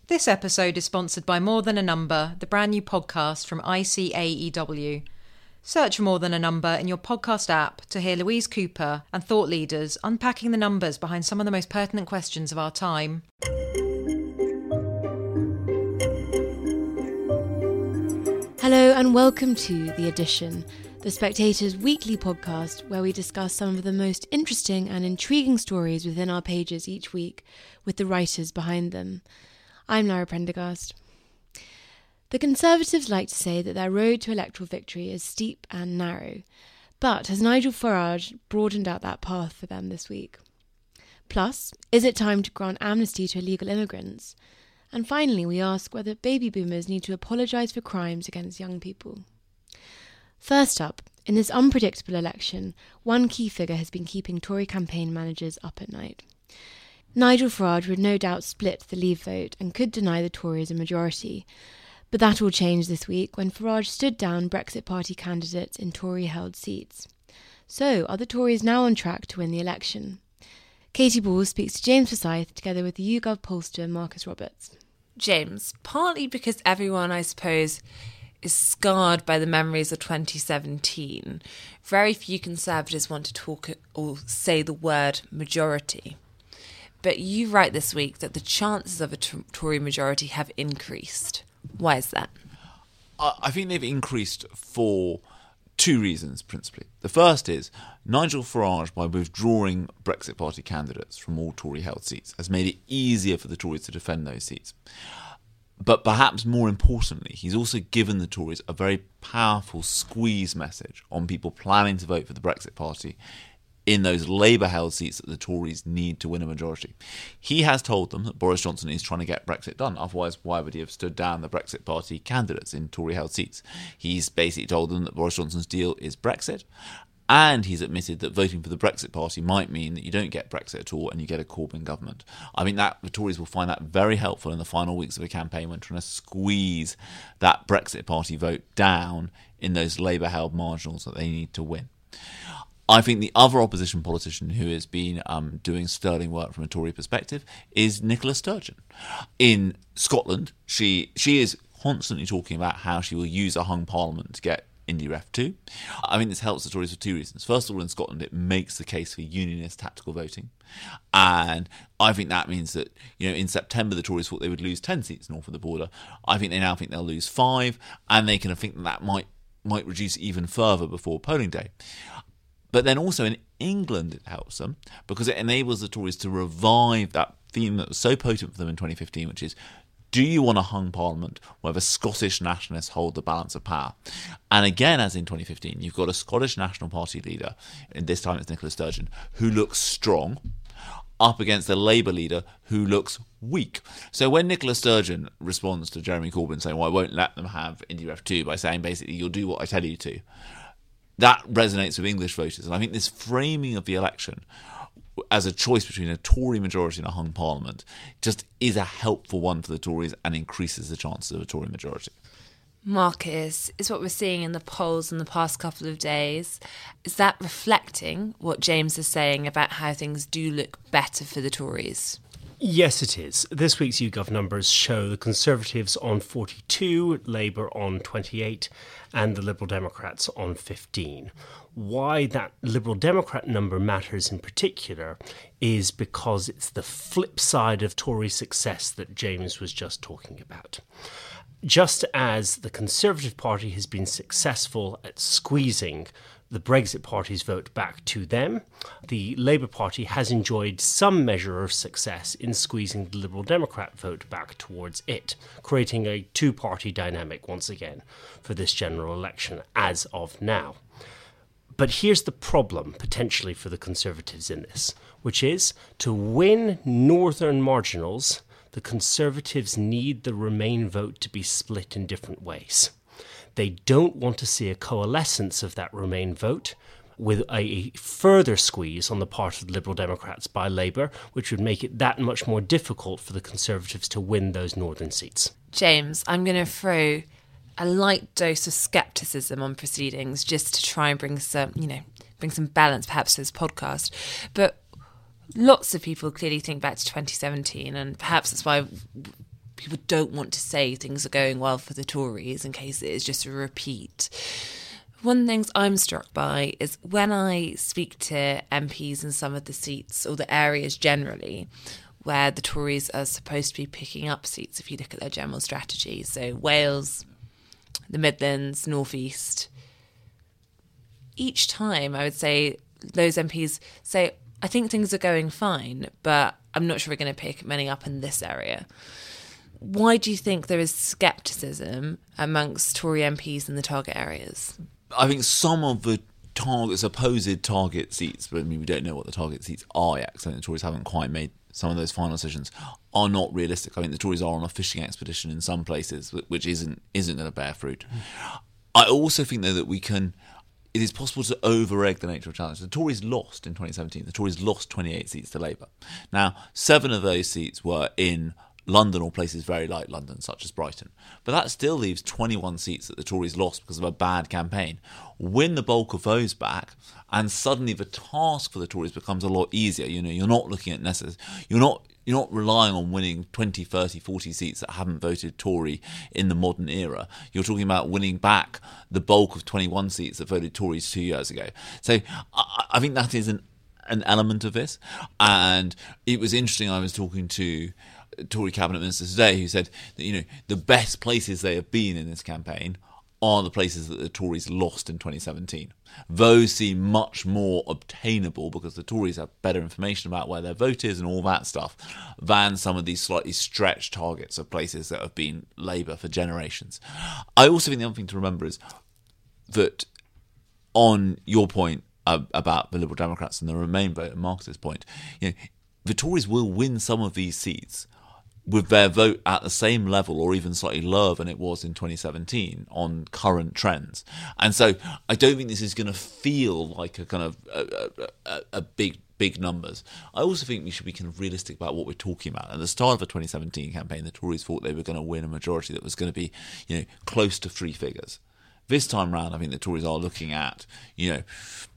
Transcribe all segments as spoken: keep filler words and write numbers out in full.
This episode is sponsored by More Than a Number, the brand new podcast from I C A E W. Search for More Than a Number in your podcast app to hear Louise Cooper and thought leaders unpacking the numbers behind some of the most pertinent questions of our time. Hello and welcome to The Edition, The Spectator's weekly podcast where we discuss some of the most interesting and intriguing stories within our pages each week with the writers behind them. I'm Lara Prendergast. The Conservatives like to say that their road to electoral victory is steep and narrow, but has Nigel Farage broadened out that path for them this week? Plus, is it time to grant amnesty to illegal immigrants? And finally, we ask whether baby boomers need to apologise for crimes against young people. First up, in this unpredictable election, one key figure has been keeping Tory campaign managers up at night. Nigel Farage would no doubt split the Leave vote and could deny the Tories a majority. But that all changed this week when Farage stood down Brexit Party candidates in Tory-held seats. So, are the Tories now on track to win the election? Katie Ball speaks to James Forsyth together with the YouGov pollster Marcus Roberts. James, partly because everyone, I suppose, is scarred by the memories of twenty seventeen, very few Conservatives want to talk or say the word majority. But you write this week that the chances of a Tory majority have increased. Why is that? I think they've increased for two reasons, principally. The first is Nigel Farage, by withdrawing Brexit Party candidates from all Tory-held seats, has made it easier for the Tories to defend those seats. But perhaps more importantly, he's also given the Tories a very powerful squeeze message on people planning to vote for the Brexit Party in those Labour-held seats that the Tories need to win a majority. He has told them that Boris Johnson is trying to get Brexit done. Otherwise, why would he have stood down the Brexit Party candidates in Tory-held seats? He's basically told them that Boris Johnson's deal is Brexit, and he's admitted that voting for the Brexit Party might mean that you don't get Brexit at all and you get a Corbyn government. I think that the Tories will find that very helpful in the final weeks of a campaign when trying to squeeze that Brexit Party vote down in those Labour-held marginals that they need to win. I think the other opposition politician who has been um, doing sterling work from a Tory perspective is Nicola Sturgeon. In Scotland, she she is constantly talking about how she will use a hung parliament to get IndyRef two. I think this helps the Tories for two reasons. First of all, in Scotland, it makes the case for unionist tactical voting. And I think that means that, you know, in September, the Tories thought they would lose ten seats north of the border. I think they now think they'll lose five, and they can think that that might, might reduce even further before polling day. But then also in England, it helps them because it enables the Tories to revive that theme that was so potent for them in twenty fifteen, which is, do you want a hung parliament where the Scottish nationalists hold the balance of power? And again, as in twenty fifteen, you've got a Scottish National Party leader, and this time it's Nicola Sturgeon, who looks strong, up against a Labour leader who looks weak. So when Nicola Sturgeon responds to Jeremy Corbyn saying, well, I won't let them have IndyRef two by saying basically, you'll do what I tell you to, that resonates with English voters. And I think this framing of the election as a choice between a Tory majority and a hung parliament just is a helpful one for the Tories and increases the chances of a Tory majority. Marcus, is what we're seeing in the polls in the past couple of days, is that reflecting what James is saying about how things do look better for the Tories? Yes, it is. This week's YouGov numbers show the Conservatives on forty-two, Labour on twenty-eight, and the Liberal Democrats on fifteen. Why that Liberal Democrat number matters in particular is because it's the flip side of Tory success that James was just talking about. Just as the Conservative Party has been successful at squeezing the Brexit Party's vote back to them, the Labour Party has enjoyed some measure of success in squeezing the Liberal Democrat vote back towards it, creating a two-party dynamic once again for this general election as of now. But here's the problem, potentially, for the Conservatives in this, which is to win northern marginals, the Conservatives need the Remain vote to be split in different ways. They don't want to see a coalescence of that Remain vote with a further squeeze on the part of the Liberal Democrats by Labour, which would make it that much more difficult for the Conservatives to win those northern seats. James, I'm going to throw a light dose of scepticism on proceedings just to try and bring some, you know, bring some balance perhaps to this podcast. But lots of people clearly think back to twenty seventeen, and perhaps that's why people don't want to say things are going well for the Tories in case it is just a repeat. One of the things I'm struck by is when I speak to M Ps in some of the seats or the areas generally where the Tories are supposed to be picking up seats if you look at their general strategy. So Wales, the Midlands, North East. Each time I would say those M Ps say, I think things are going fine, but I'm not sure we're going to pick many up in this area. Why do you think there is scepticism amongst Tory M Ps in the target areas? I think some of the target, supposed target seats, but I mean, we don't know what the target seats are yet, because I think the Tories haven't quite made some of those final decisions, are not realistic. I think the Tories are on a fishing expedition in some places, which isn't isn't going to bear fruit. Mm. I also think, though, that we can... It is possible to over-egg the nature of challenge. The Tories lost in twenty seventeen. The Tories lost twenty-eight seats to Labour. Now, seven of those seats were in London or places very like London, such as Brighton. But that still leaves twenty-one seats that the Tories lost because of a bad campaign. Win the bulk of those back, and suddenly the task for the Tories becomes a lot easier. You know, you're not looking at necessary. You're not. You're not relying on winning twenty, thirty, forty seats that haven't voted Tory in the modern era. You're talking about winning back the bulk of twenty-one seats that voted Tories two years ago. So I, I think that is an, an element of this. And it was interesting, I was talking to Tory cabinet minister today who said that, you know, the best places they have been in this campaign are the places that the Tories lost in twenty seventeen. Those seem much more obtainable because the Tories have better information about where their vote is and all that stuff than some of these slightly stretched targets of places that have been Labour for generations. I also think the other thing to remember is that on your point uh, about the Liberal Democrats and the Remain vote, and Marcus's point, you know, the Tories will win some of these seats with their vote at the same level or even slightly lower than it was in twenty seventeen on current trends. And so I don't think this is going to feel like a kind of a, a, a big, big numbers. I also think we should be kind of realistic about what we're talking about. At the start of the twenty seventeen campaign, the Tories thought they were going to win a majority that was going to be, you know, close to three figures. This time round, I think the Tories are looking at, you know,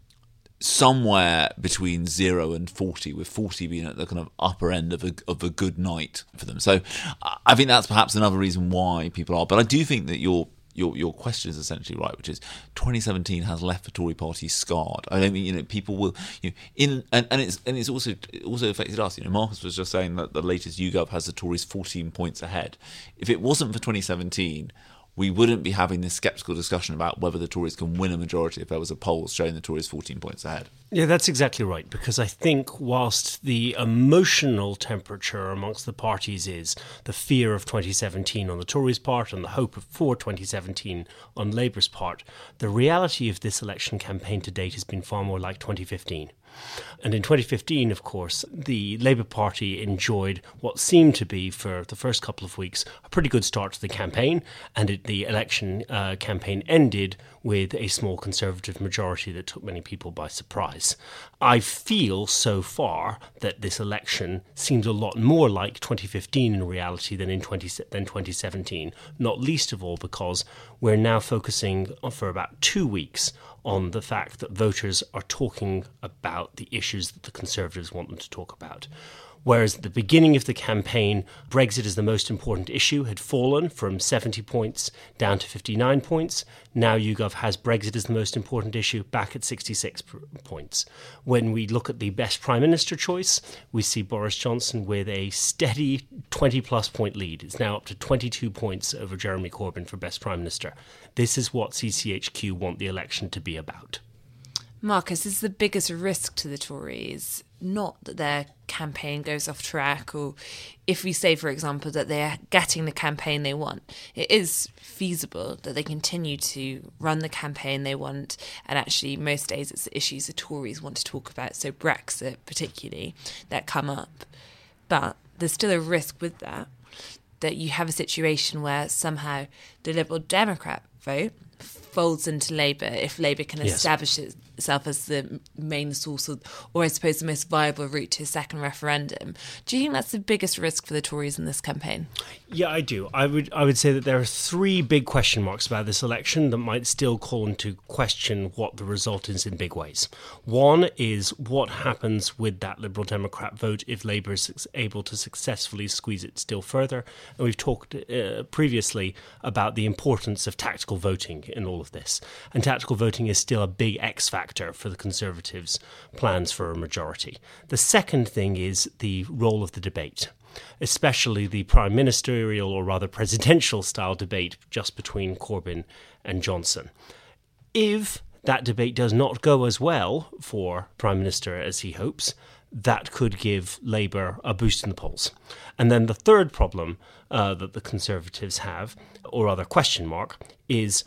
somewhere between zero and forty, with forty being at the kind of upper end of a, of a good night for them. So I think that's perhaps another reason why people are. But I do think that your your your question is essentially right, which is twenty seventeen has left the Tory party scarred. I don't think, you know, people will, you know, in and, and it's and it's also it also affected us. You know, Marcus was just saying that the latest YouGov has the Tories fourteen points ahead. If it wasn't for twenty seventeen, we wouldn't be having this sceptical discussion about whether the Tories can win a majority if there was a poll showing the Tories fourteen points ahead. Yeah, that's exactly right, because I think whilst the emotional temperature amongst the parties is the fear of twenty seventeen on the Tories' part and the hope for twenty seventeen on Labour's part, the reality of this election campaign to date has been far more like twenty fifteen. And in twenty fifteen, of course, the Labour Party enjoyed what seemed to be, for the first couple of weeks, a pretty good start to the campaign, and it, the election uh, campaign ended with a small Conservative majority that took many people by surprise. I feel so far that this election seems a lot more like twenty fifteen in reality than in twenty, than twenty seventeen, not least of all because we're now focusing for about two weeks on the fact that voters are talking about the issues that the Conservatives want them to talk about. Whereas at the beginning of the campaign, Brexit is the most important issue had fallen from seventy points down to fifty-nine points. Now YouGov has Brexit as the most important issue back at sixty-six points. When we look at the best Prime Minister choice, we see Boris Johnson with a steady twenty plus point lead. It's now up to twenty-two points over Jeremy Corbyn for best Prime Minister. This is what C C H Q want the election to be about. Marcus, is the biggest risk to the Tories not that their campaign goes off track, or if we say, for example, that they're getting the campaign they want, it is feasible that they continue to run the campaign they want, and actually most days it's the issues the Tories want to talk about, so Brexit particularly, that come up. But there's still a risk with that, that you have a situation where somehow the Liberal Democrat vote folds into Labour if Labour can yes. establish itself as the main source of, or I suppose the most viable route to a second referendum. Do you think that's the biggest risk for the Tories in this campaign? Yeah, I do. I would I would say that there are three big question marks about this election that might still call into question what the result is in big ways. One is what happens with that Liberal Democrat vote if Labour is able to successfully squeeze it still further. And we've talked uh, previously about the importance of tactical voting in all of this. And tactical voting is still a big X factor for the Conservatives' plans for a majority. The second thing is the role of the debate, especially the prime ministerial or rather presidential style debate just between Corbyn and Johnson. If that debate does not go as well for Prime Minister as he hopes, that could give Labour a boost in the polls. And then the third problem uh, that the Conservatives have, or rather question mark, is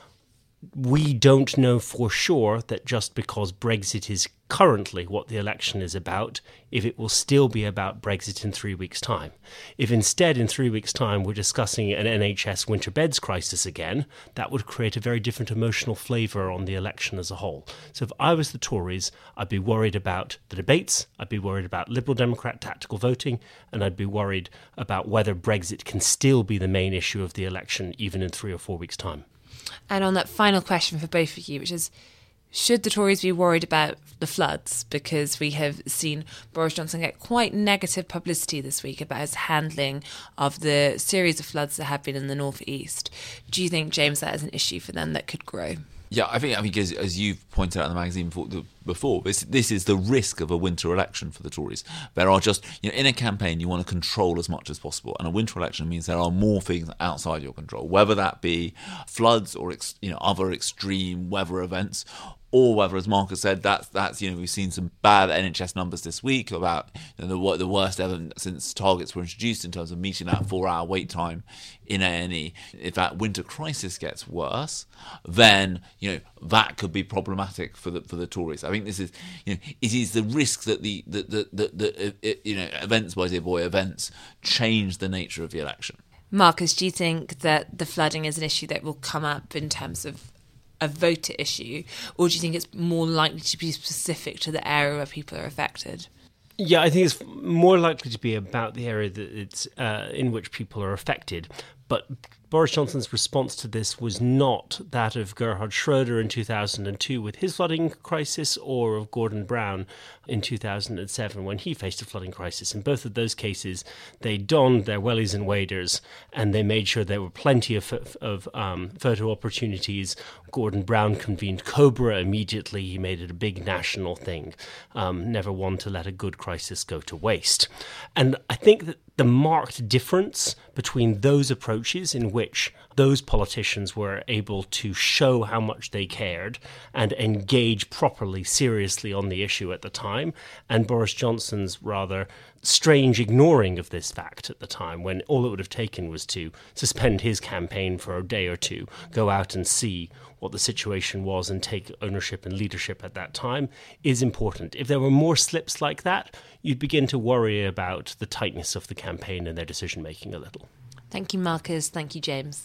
we don't know for sure that just because Brexit is currently what the election is about, if it will still be about Brexit in three weeks' time. If instead in three weeks' time we're discussing an N H S winter beds crisis again, that would create a very different emotional flavour on the election as a whole. So if I was the Tories, I'd be worried about the debates, I'd be worried about Liberal Democrat tactical voting, and I'd be worried about whether Brexit can still be the main issue of the election even in three or four weeks' time. And on that final question for both of you, which is, should the Tories be worried about the floods? Because we have seen Boris Johnson get quite negative publicity this week about his handling of the series of floods that have been in the North East. Do you think, James, that is an issue for them that could grow? Yeah, I think I think as, as you've pointed out in the magazine before, before this, this is the risk of a winter election for the Tories. There are just, you know, in a campaign you want to control as much as possible, and a winter election means there are more things outside your control, whether that be floods or ex, you know other extreme weather events, or whether, as Marcus said, that's that's you know we've seen some bad N H S numbers this week about you know, the the worst ever since targets were introduced in terms of meeting that four-hour wait time in A and E. If that winter crisis gets worse, then you know that could be problematic for the for the Tories. I think this is you know it is the risk that the the the, the, the it, you know events by dear boy events change the nature of the election. Marcus, do you think that the flooding is an issue that will come up in terms of a voter issue, or do you think it's more likely to be specific to the area where people are affected? Yeah, I think it's more likely to be about the area that it's uh, in which people are affected. But Boris Johnson's response to this was not that of Gerhard Schroeder in two thousand two with his flooding crisis, or of Gordon Brown in two thousand seven when he faced a flooding crisis. In both of those cases, they donned their wellies and waders, and they made sure there were plenty of, of um, photo opportunities. Gordon Brown convened Cobra immediately. He made it a big national thing. Um, never one to let a good crisis go to waste. And I think that the marked difference between those approaches in which those politicians were able to show how much they cared and engage properly, seriously on the issue at the time, and Boris Johnson's rather strange ignoring of this fact at the time, when all it would have taken was to suspend his campaign for a day or two, go out and see what the situation was and take ownership and leadership at that time, is important. If there were more slips like that, you'd begin to worry about the tightness of the campaign and their decision-making a little. Thank you, Marcus. Thank you, James.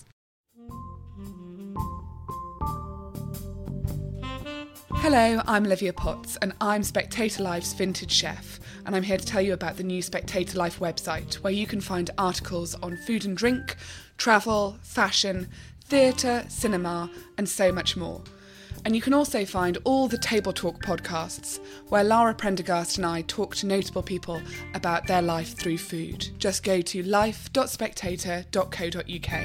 Hello, I'm Olivia Potts, and I'm Spectator Life's vintage chef, and I'm here to tell you about the new Spectator Life website, where you can find articles on food and drink, travel, fashion, theatre, cinema, and so much more. And you can also find all the Table Talk podcasts, where Lara Prendergast and I talk to notable people about their life through food. Just go to life dot spectator dot co dot uk.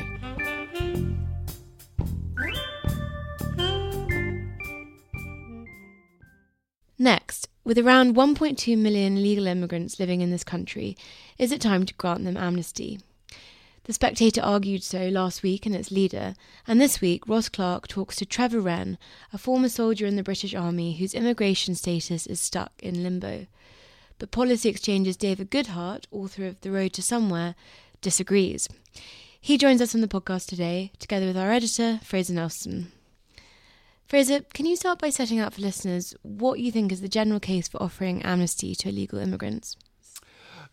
Next, with around one point two million illegal immigrants living in this country, is it time to grant them amnesty? The Spectator argued so last week in its leader, and this week Ross Clark talks to Trevor Wren, a former soldier in the British Army whose immigration status is stuck in limbo. But Policy Exchange's David Goodhart, author of The Road to Somewhere, disagrees. He joins us on the podcast today, together with our editor, Fraser Nelson. Fraser, can you start by setting out for listeners what you think is the general case for offering amnesty to illegal immigrants?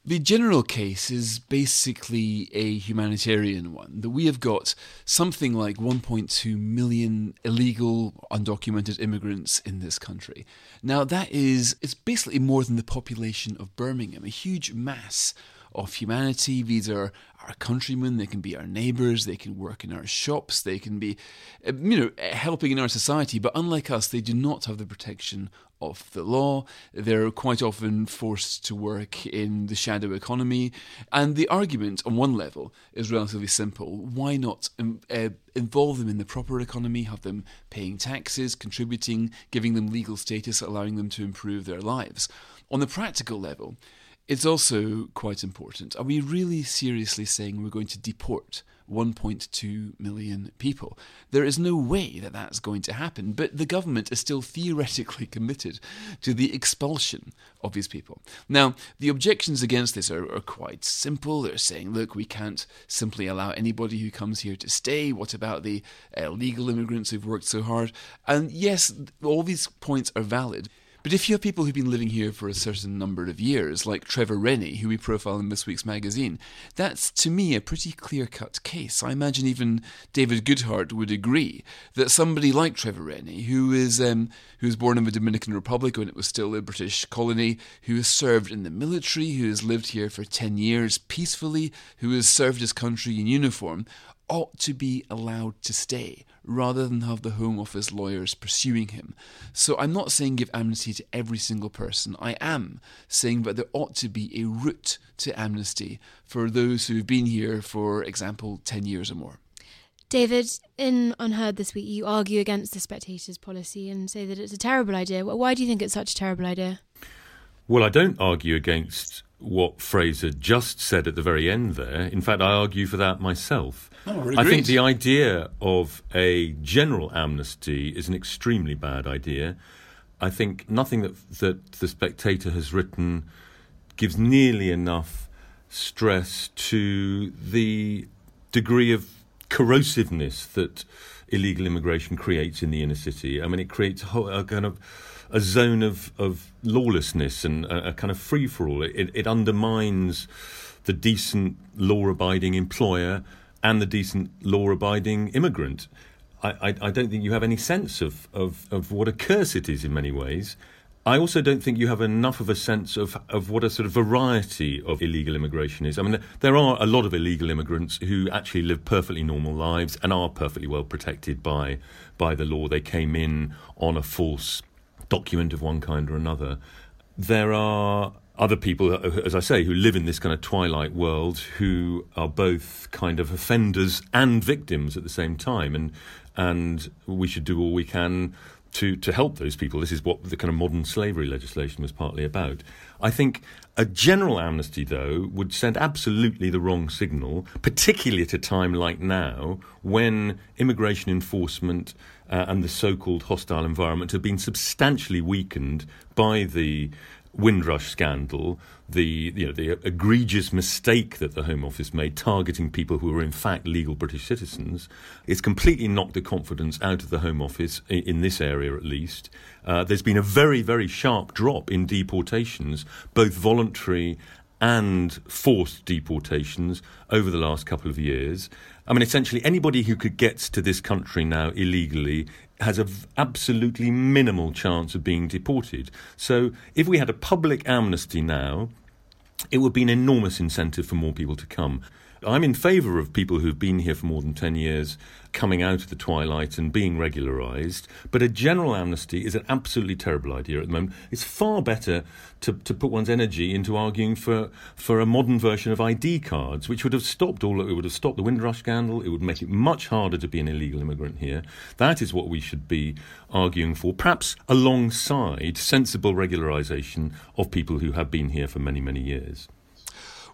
The general case is basically a humanitarian one, that we have got something like one point two million illegal, undocumented immigrants in this country. Now that is, it's basically more than the population of Birmingham, a huge mass of humanity. These are our countrymen, they can be our neighbours, they can work in our shops, they can be, you know, helping in our society, but unlike us, they do not have the protection of the law. They're quite often forced to work in the shadow economy. And the argument, on one level, is relatively simple. Why not um, uh, involve them in the proper economy, have them paying taxes, contributing, giving them legal status, allowing them to improve their lives? On the practical level, it's also quite important. Are we really seriously saying we're going to deport one point two million people? There is no way that that's going to happen, but the government is still theoretically committed to the expulsion of these people. Now, the objections against this are, are quite simple. They're saying, look, we can't simply allow anybody who comes here to stay. What about the uh, legal immigrants who've worked so hard? And yes, all these points are valid. But if you have people who've been living here for a certain number of years, like Trevor Rennie, who we profile in this week's magazine, that's, to me, a pretty clear-cut case. I imagine even David Goodhart would agree that somebody like Trevor Rennie, who is um, who was born in the Dominican Republic when it was still a British colony, who has served in the military, who has lived here for ten years peacefully, who has served his country in uniform, ought to be allowed to stay, rather than have the Home Office lawyers pursuing him. So I'm not saying give amnesty to every single person. I am saying that there ought to be a route to amnesty for those who've been here, for example, ten years or more. David, in Unheard this week, you argue against the Spectator's policy and say that it's a terrible idea. Why do you think it's such a terrible idea? Well, I don't argue against what Fraser just said at the very end there. In fact, I argue for that myself. Oh, I think the idea of a general amnesty is an extremely bad idea. I think nothing that that the Spectator has written gives nearly enough stress to the degree of corrosiveness that illegal immigration creates in the inner city. I mean, it creates a, whole, a kind of a zone of, of lawlessness and a, a kind of free-for-all. It, it undermines the decent, law-abiding employer and the decent, law-abiding immigrant. I, I, I don't think you have any sense of, of, of what a curse it is in many ways. I also don't think you have enough of a sense of, of what a sort of variety of illegal immigration is. I mean, there are a lot of illegal immigrants who actually live perfectly normal lives and are perfectly well protected by by the law. They came in on a false document of one kind or another. There are other people, as I say, who live in this kind of twilight world, who are both kind of offenders and victims at the same time, and and we should do all we can to to help those people. This is what the kind of modern slavery legislation was partly about. I think a general amnesty, though, would send absolutely the wrong signal, particularly at a time like now, when immigration enforcement uh, and the so-called hostile environment have been substantially weakened by the Windrush scandal, the you know the egregious mistake that the Home Office made targeting people who were in fact legal British citizens. It's completely knocked the confidence out of the Home Office, in, in this area at least. Uh, there's been a very, very sharp drop in deportations, both voluntary and forced deportations, over the last couple of years. I mean, essentially anybody who could get to this country now illegally has an absolutely minimal chance of being deported. So if we had a public amnesty now, it would be an enormous incentive for more people to come. I'm in favour of people who've been here for more than ten years coming out of the twilight and being regularised, but a general amnesty is an absolutely terrible idea at the moment. It's far better to, to put one's energy into arguing for, for a modern version of I D cards, which would have stopped all. It would have stopped the Windrush scandal. It would make it much harder to be an illegal immigrant here. That is what we should be arguing for, perhaps alongside sensible regularisation of people who have been here for many, many years.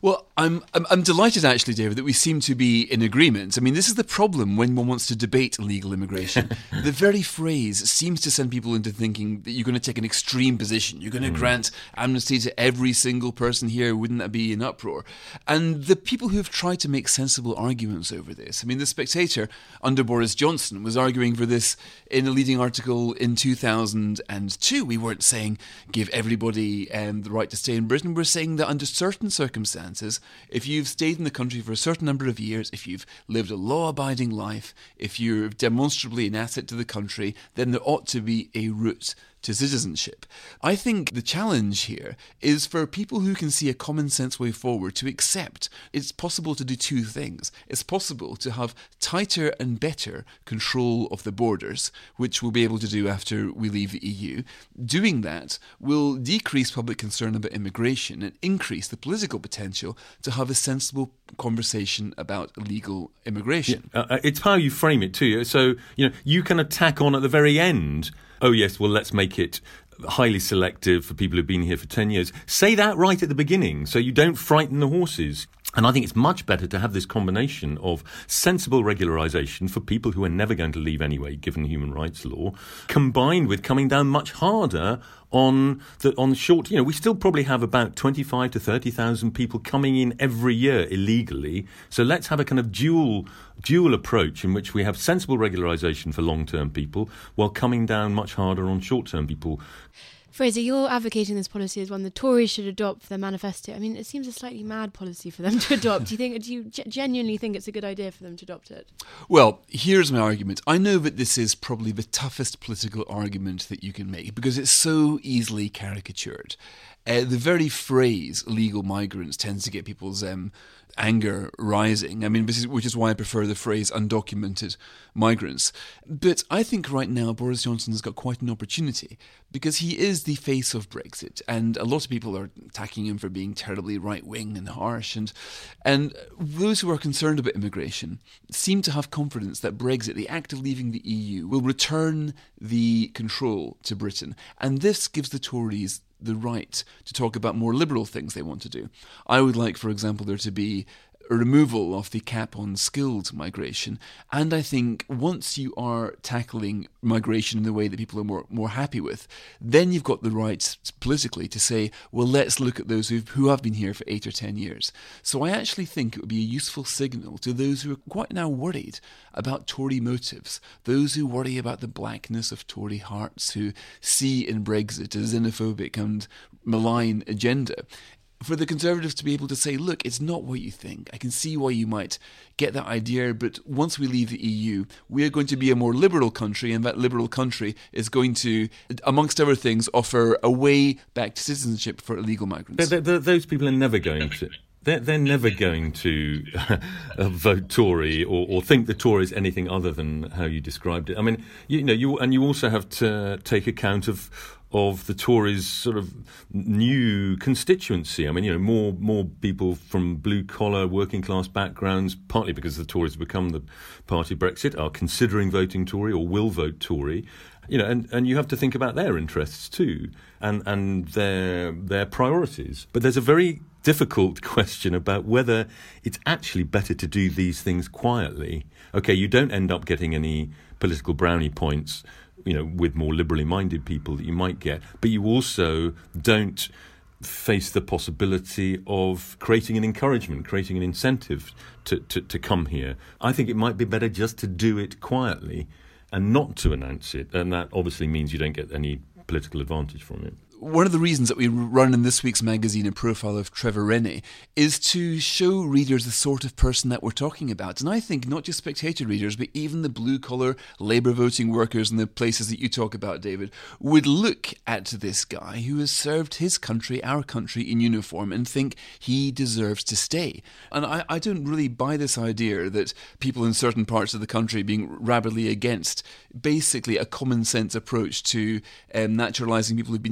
Well, I'm, I'm I'm delighted actually, David, that we seem to be in agreement. I mean, this is the problem when one wants to debate illegal immigration. The very phrase seems to send people into thinking that you're going to take an extreme position. You're going to mm. grant amnesty to every single person here. Wouldn't that be an uproar? And the people who have tried to make sensible arguments over this, I mean, The Spectator under Boris Johnson was arguing for this in a leading article in two thousand two. We weren't saying give everybody um, the right to stay in Britain. We're saying that under certain circumstances, if you've stayed in the country for a certain number of years, if you've lived a law-abiding life, if you're demonstrably an asset to the country, then there ought to be a route to citizenship. I think the challenge here is for people who can see a common sense way forward to accept it's possible to do two things. It's possible to have tighter and better control of the borders, which we'll be able to do after we leave the E U. Doing that will decrease public concern about immigration and increase the political potential to have a sensible conversation about illegal immigration. Yeah, uh, it's how you frame it too. So, you know, you can attack on at the very end, oh yes, well, let's make it highly selective for people who've been here for ten years. Say that right at the beginning so you don't frighten the horses. And I think it's much better to have this combination of sensible regularisation for people who are never going to leave anyway, given human rights law, combined with coming down much harder on the on short. You know, we still probably have about twenty-five to thirty thousand people coming in every year illegally. So let's have a kind of dual dual approach in which we have sensible regularisation for long-term people while coming down much harder on short-term people. Fraser, you're advocating this policy as one the Tories should adopt for their manifesto. I mean, it seems a slightly mad policy for them to adopt. Do you think? Do you g- genuinely think it's a good idea for them to adopt it? Well, here's my argument. I know that this is probably the toughest political argument that you can make because it's so easily caricatured. Uh, the very phrase "illegal migrants" tends to get people's um, anger rising. I mean, this is, which is why I prefer the phrase undocumented migrants. But I think right now Boris Johnson has got quite an opportunity because he is the face of Brexit, and a lot of people are attacking him for being terribly right-wing and harsh. And and those who are concerned about immigration seem to have confidence that Brexit, the act of leaving the E U, will return the control to Britain. And this gives the Tories the right to talk about more liberal things they want to do. I would like, for example, there to be a removal of the cap on skilled migration. And I think once you are tackling migration in the way that people are more, more happy with, then you've got the right politically to say, well, let's look at those who've, who have been here for eight or ten years. So I actually think it would be a useful signal to those who are quite now worried about Tory motives, those who worry about the blackness of Tory hearts, who see in Brexit a xenophobic and malign agenda, for the Conservatives to be able to say, look, it's not what you think. I can see why you might get that idea, but once we leave the E U, we are going to be a more liberal country, and that liberal country is going to, amongst other things, offer a way back to citizenship for illegal migrants. They're, they're, those people are never going to... They're, they're never going to uh, vote Tory or, or think the Tory is anything other than how you described it. I mean, you, you know, you and you also have to take account of of the Tories' sort of new constituency. I mean, you know, more more people from blue collar, working class backgrounds, partly because the Tories have become the party of Brexit, are considering voting Tory or will vote Tory. You know, and, and you have to think about their interests too, and and their their priorities. But there's a very difficult question about whether it's actually better to do these things quietly. Okay, you don't end up getting any political brownie points, you know, with more liberally minded people that you might get, but you also don't face the possibility of creating an encouragement, creating an incentive to, to, to come here. I think it might be better just to do it quietly and not to announce it, and that obviously means you don't get any political advantage from it. One of the reasons that we run in this week's magazine a profile of Trevor Rennie is to show readers the sort of person that we're talking about. And I think not just Spectator readers, but even the blue-collar Labour voting workers in the places that you talk about, David, would look at this guy who has served his country, our country, in uniform and think he deserves to stay. And I, I don't really buy this idea that people in certain parts of the country being rabidly against basically a common-sense approach to um, naturalising people who've been here a while.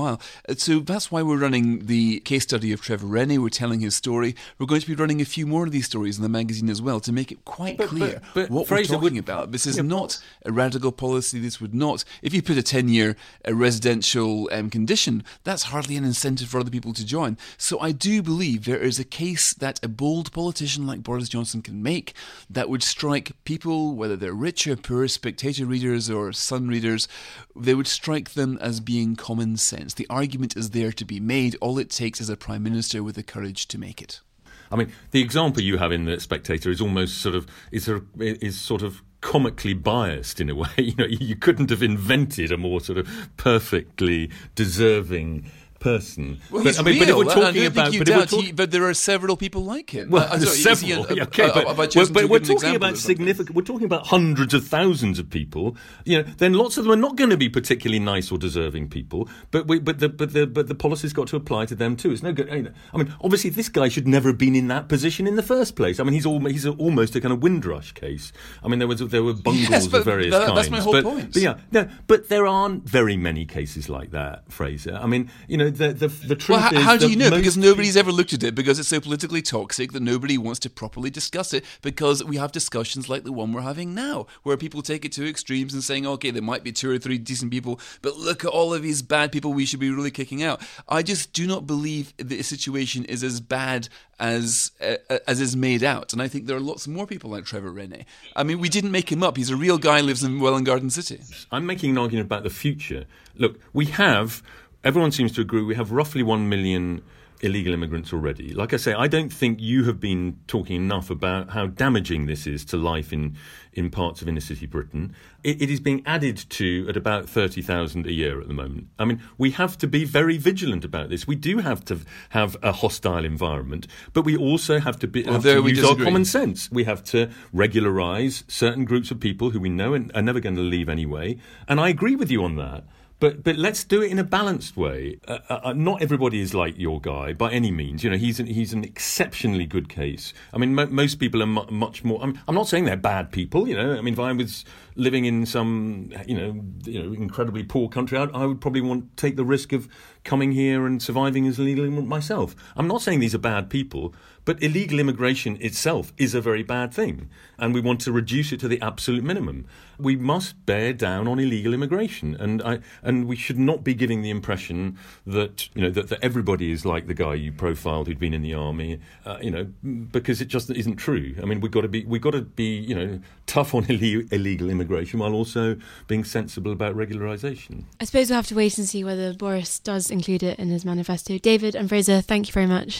while. Uh, So that's why we're running the case study of Trevor Rennie. We're telling his story. We're going to be running a few more of these stories in the magazine as well to make it quite But- clear but- but what Fraser we're talking would- about. This is Yeah, not a radical policy. This would not, if you put a ten-year uh, residential um, condition, that's hardly an incentive for other people to join. So I do believe there is a case that a bold politician like Boris Johnson can make that would strike people, whether they're rich or poor, Spectator readers or Sun readers, they would strike them as being common sense. The argument is there to be made. All it takes is a Prime Minister with the courage to make it. I mean, the example you have in the Spectator is almost sort of is a, is sort of comically biased in a way. You know, you couldn't have invented a more sort of perfectly deserving person. Well, but he's I mean, real. but if we're I talking don't about, think you but if we're doubt talking, he- but there are several people like him. well, Uh, there's sorry, is he several. an- uh, okay, uh, but, have I well, chosen but too we're good an talking example about or something? significant. We're talking about hundreds of thousands of people. You know, then lots of them are not going to be particularly nice or deserving people. But we, but the but the but the policy's got to apply to them too. It's no good. You know, I mean, obviously, this guy should never have been in that position in the first place. I mean, he's all, he's a, almost a kind of Windrush case. I mean, there was there were bungles Yes, but of various that- kinds. that's my whole but, point. But yeah, no, but there aren't very many cases like that, Fraser. I mean, you know, the the, the truth Well, how, is, how do that you know? most Because nobody's ever looked at it, because it's so politically toxic that nobody wants to properly discuss it, because we have discussions like the one we're having now, where people take it to extremes and saying, okay, there might be two or three decent people, but look at all of these bad people we should be really kicking out. I just do not believe the situation is as bad as uh, as is made out, and I think there are lots more people like Trevor Rennie. I mean, we didn't make him up. He's a real guy, lives in Welwyn Garden City. I'm making an argument about the future. Look, we have, everyone seems to agree, we have roughly one million illegal immigrants already. Like I say, I don't think you have been talking enough about how damaging this is to life in, in parts of inner city Britain. It, it is being added to at about thirty thousand a year at the moment. I mean, we have to be very vigilant about this. We do have to have a hostile environment, but we also have to, be, Well, have there to we use disagree. our common sense. We have to regularise certain groups of people who we know are never going to leave anyway. And I agree with you on that. But but let's do it in a balanced way. Uh, uh, not everybody is like your guy by any means. You know, he's an, he's an exceptionally good case. I mean, mo- most people are mu- much more. I'm, I'm not saying they're bad people. You know, I mean, if I was living in some you know you know incredibly poor country, I'd, I would probably want to take the risk of coming here and surviving as a legal immigrant myself. I'm not saying these are bad people, but illegal immigration itself is a very bad thing, and we want to reduce it to the absolute minimum. We must bear down on illegal immigration, and I and we should not be giving the impression that you know that, that everybody is like the guy you profiled who'd been in the army, uh, you know, because it just isn't true. I mean, we've got to be we've got to be you know tough on ille- illegal immigration while also being sensible about regularisation. I suppose we'll have to wait and see whether Boris does include it in his manifesto. David and Fraser, thank you very much.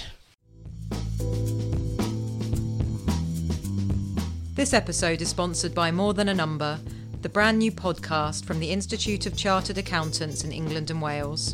This episode is sponsored by More Than a Number, the brand new podcast from the Institute of Chartered Accountants in England and Wales.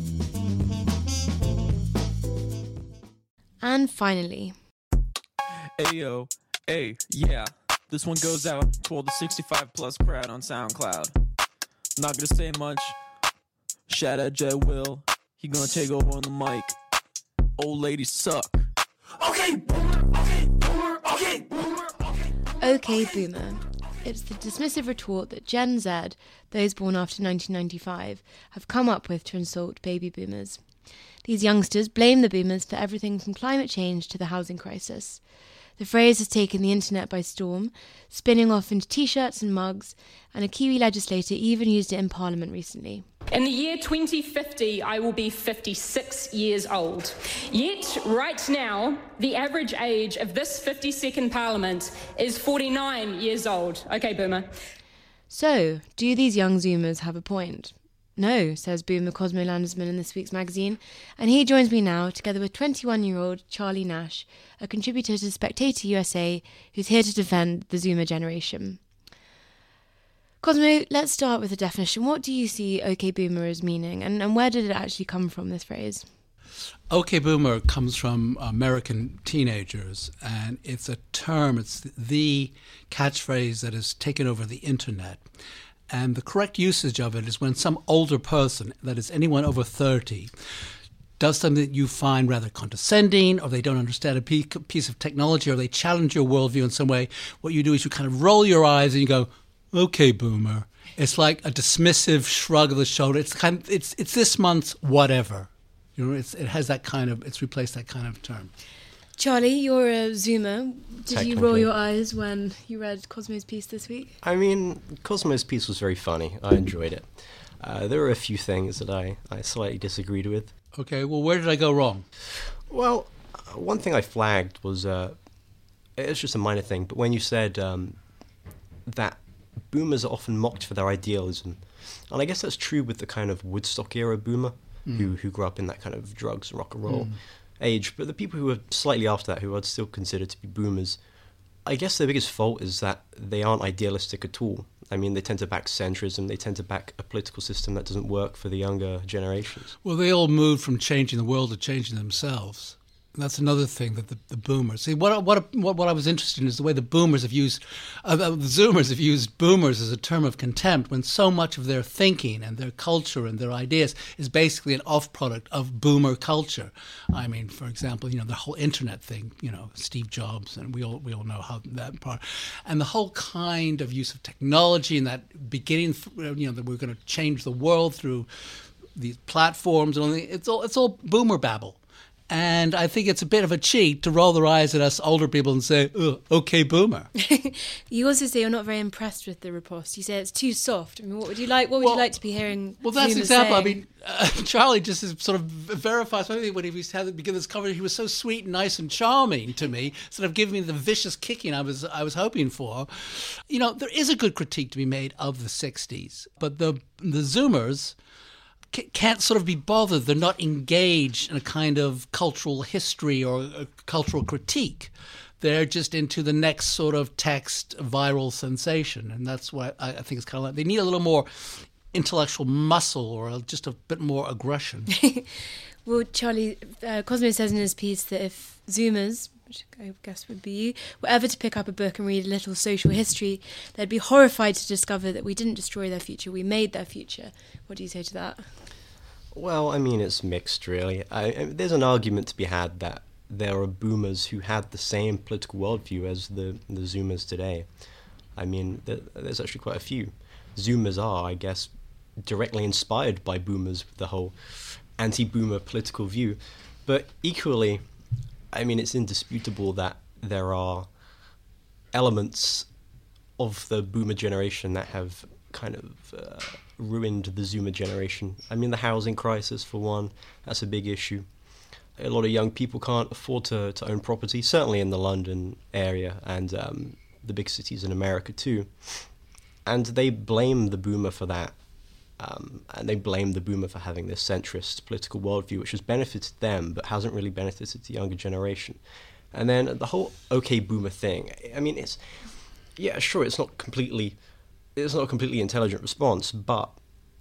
And finally, Ayo, hey, yeah. This one goes out to all the sixty-five plus crowd on SoundCloud. Not gonna say much. Shout out Jet Will. He gonna take over on the mic. Old ladies suck. Okay, boomer, okay, boomer, okay, boomer, okay. OK Boomer. It's the dismissive retort that Gen Z, those born after nineteen ninety-five, have come up with to insult baby boomers. These youngsters blame the boomers for everything from climate change to the housing crisis. The phrase has taken the internet by storm, spinning off into t-shirts and mugs, and a Kiwi legislator even used it in Parliament recently. In the year twenty fifty, I will be fifty-six years old. Yet, right now, the average age of this fifty-second Parliament is forty-nine years old. Okay, Boomer. So, do these young Zoomers have a point? No, says Boomer Cosmo Landesman in this week's magazine, and he joins me now, together with twenty-one-year-old Charlie Nash, a contributor to Spectator U S A, who's here to defend the Zoomer generation. Cosmo, let's start with the definition. What do you see OK Boomer as meaning, and, and where did it actually come from, this phrase? OK Boomer comes from American teenagers, and it's a term, it's the catchphrase that has taken over the internet. And the correct usage of it is when some older person, that is anyone over thirty, does something that you find rather condescending, or they don't understand a piece of technology, or they challenge your worldview in some way. What you do is you kind of roll your eyes and you go, OK, Boomer. It's like a dismissive shrug of the shoulder. It's kind of, it's it's this month's whatever. You know, it's, it has that kind of, it's replaced that kind of term. Charlie, you're a Zoomer. Did you roll Technically. your eyes when you read Cosmo's piece this week? I mean, Cosmo's piece was very funny. I enjoyed it. Uh, there were a few things that I, I slightly disagreed with. Okay, well, where did I go wrong? Well, uh, one thing I flagged was, uh, it's just a minor thing, but when you said um, that boomers are often mocked for their idealism, and I guess that's true with the kind of Woodstock era boomer mm. who, who grew up in that kind of drugs and rock and roll mm. age, but the people who are slightly after that, who I'd still consider to be boomers, I guess their biggest fault is that they aren't idealistic at all. I mean, they tend to back centrism, they tend to back a political system that doesn't work for the younger generations. Well, they all moved from changing the world to changing themselves. And that's another thing that the, the boomers... See, what, what what what I was interested in is the way the boomers have used... Uh, the Zoomers have used boomers as a term of contempt when so much of their thinking and their culture and their ideas is basically an off-product of boomer culture. I mean, for example, you know, the whole internet thing, you know, Steve Jobs, and we all we all know how that part... And the whole kind of use of technology and that beginning, you know, that we're going to change the world through these platforms and all, it's all it's all boomer babble. And I think it's a bit of a cheat to roll their eyes at us older people and say, oh, okay, boomer. You also say you're not very impressed with the riposte. You say it's too soft. I mean, what would you like? What would well, you like to be hearing? Well, that's Zoomers example. saying? I mean, uh, Charlie just is sort of verifies when he was had to begin this coverage. He was so sweet, and nice, and charming to me, sort of giving me the vicious kicking I was I was hoping for. You know, there is a good critique to be made of the sixties, but the the Zoomers can't sort of be bothered. They're not engaged in a kind of cultural history or a cultural critique. They're just into the next sort of text viral sensation. And that's why I think it's kind of like they need a little more intellectual muscle or just a bit more aggression. Well, Charlie, uh, Cosmo says in his piece that if Zoomers, which I guess would be you, were ever to pick up a book and read a little social history, they'd be horrified to discover that we didn't destroy their future, we made their future. What do you say to that? Well, I mean, it's mixed, really. I, I, there's an argument to be had that there are boomers who had the same political worldview as the, the Zoomers today. I mean, there, there's actually quite a few. Zoomers are, I guess, directly inspired by boomers with the whole anti-boomer political view. But equally, I mean, it's indisputable that there are elements of the boomer generation that have kind of uh, ruined the Zoomer generation. I mean, the housing crisis, for one, that's a big issue. A lot of young people can't afford to, to own property, certainly in the London area and um, the big cities in America too. And they blame the boomer for that. Um, and they blame the boomer for having this centrist political worldview, which has benefited them, but hasn't really benefited the younger generation. And then the whole okay boomer thing, I mean, it's, yeah, sure, it's not completely, it's not a completely intelligent response, but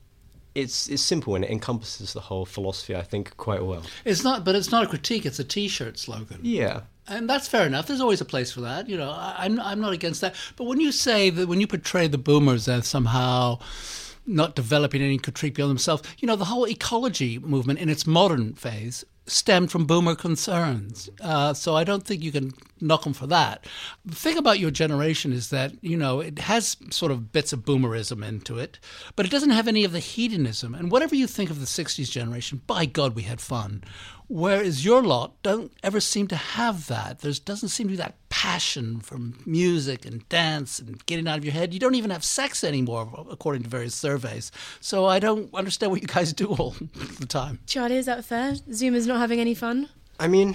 it's it's simple and it encompasses the whole philosophy, I think, quite well. It's not, but it's not a critique, it's a T-shirt slogan. Yeah. And that's fair enough. There's always a place for that. You know, I, I'm I'm not against that. But when you say that, when you portray the boomers as somehow not developing any critique beyond themselves, you know, the whole ecology movement in its modern phase stemmed from boomer concerns. Uh, so I don't think you can knock them for that. The thing about your generation is that, you know, it has sort of bits of boomerism into it, but it doesn't have any of the hedonism. And whatever you think of the sixties generation, by God, we had fun. Whereas your lot don't ever seem to have that. There doesn't seem to be that passion for music and dance and getting out of your head. You don't even have sex anymore, according to various surveys. So I don't understand what you guys do all the time. Charlie, is that fair? Zoomers not having any fun? I mean,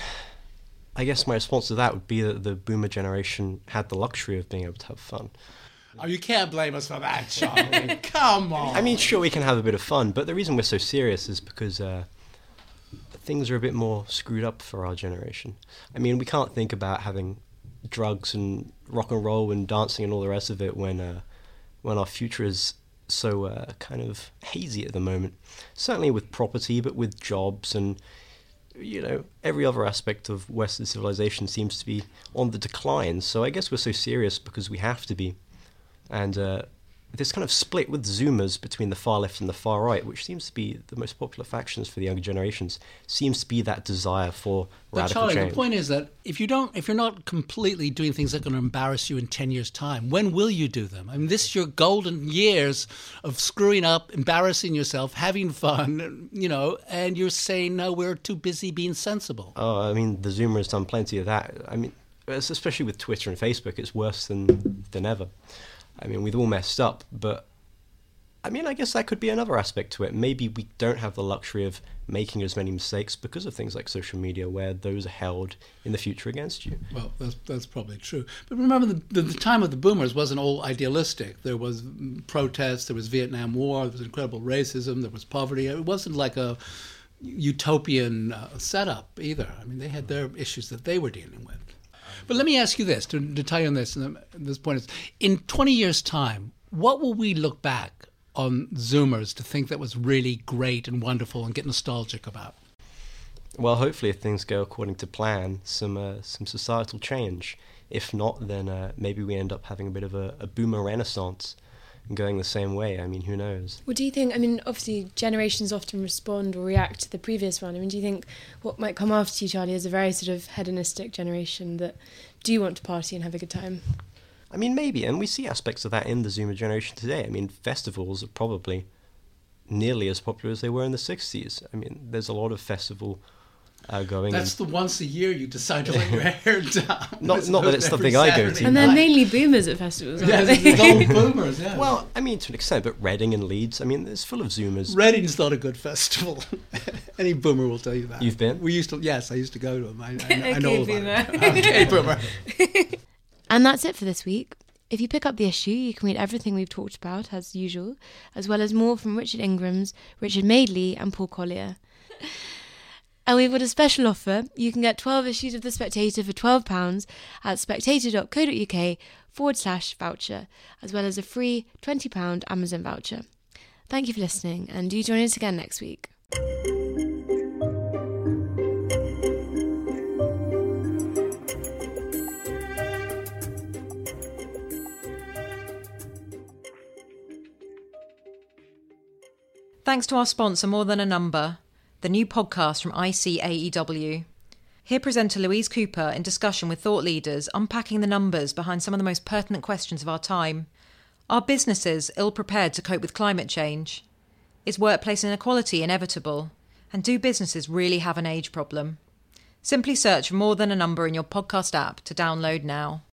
I guess my response to that would be that the boomer generation had the luxury of being able to have fun. Oh, you can't blame us for that, Charlie. Come on. I mean, sure, we can have a bit of fun, but the reason we're so serious is because uh, things are a bit more screwed up for our generation. I mean, we can't think about having drugs and rock and roll and dancing and all the rest of it when uh, when our future is so uh, kind of hazy at the moment. Certainly with property, but with jobs and, you know, every other aspect of Western civilization seems to be on the decline. So I guess we're so serious because we have to be. And uh, this kind of split with Zoomers between the far left and the far right, which seems to be the most popular factions for the younger generations, seems to be that desire for but radical Charlie, change. The point is that if you don't, if you're not completely doing things that are going to embarrass you in ten years' time, when will you do them? I mean, this is your golden years of screwing up, embarrassing yourself, having fun, you know, and you're saying, no, we're too busy being sensible. Oh, I mean, the Zoomers done plenty of that. I mean, especially with Twitter and Facebook, it's worse than than ever. I mean, we've all messed up, but I mean, I guess that could be another aspect to it. Maybe we don't have the luxury of making as many mistakes because of things like social media, where those are held in the future against you. Well, that's, that's probably true. But remember, the, the, the time of the boomers wasn't all idealistic. There was protests, there was Vietnam War, there was incredible racism, there was poverty. It wasn't like a utopian uh, setup either. I mean, they had their issues that they were dealing with. But let me ask you this, to, to tie on this, and this point is, in twenty years' time, what will we look back on Zoomers to think that was really great and wonderful and get nostalgic about? Well, hopefully, if things go according to plan, some uh, some societal change. If not, then uh, maybe we end up having a bit of a, a boomer renaissance and going the same way. I mean, who knows? What do you think? I mean, obviously, generations often respond or react to the previous one. I mean, do you think what might come after you, Charlie, is a very sort of hedonistic generation that do want to party and have a good time? I mean, maybe, and we see aspects of that in the Zoomer generation today. I mean, festivals are probably nearly as popular as they were in the sixties. I mean, there's a lot of festival uh, going. That's the once a year you decide to let your hair down. Not, not that it's something I go to. And they're mainly boomers at festivals, aren't Yeah, they? there's old boomers, yeah. Well, I mean, to an extent, but Reading and Leeds, I mean, it's full of Zoomers. Reading's not a good festival. Any boomer will tell you that. You've been? We used to, yes, I used to go to them. I, I, I know Okay, all boomer. about it. Okay, boomer. And that's it for this week. If you pick up the issue, you can read everything we've talked about, as usual, as well as more from Richard Ingrams, Richard Madeley and Paul Collier. And we've got a special offer. You can get twelve issues of The Spectator for twelve pounds at spectator.co.uk forward slash voucher, as well as a free twenty pounds Amazon voucher. Thank you for listening, and do join us again next week. Thanks to our sponsor, More Than a Number, the new podcast from I C A E W. Hear presenter Louise Cooper in discussion with thought leaders unpacking the numbers behind some of the most pertinent questions of our time. Are businesses ill-prepared to cope with climate change? Is workplace inequality inevitable? And do businesses really have an age problem? Simply search for More Than a Number in your podcast app to download now.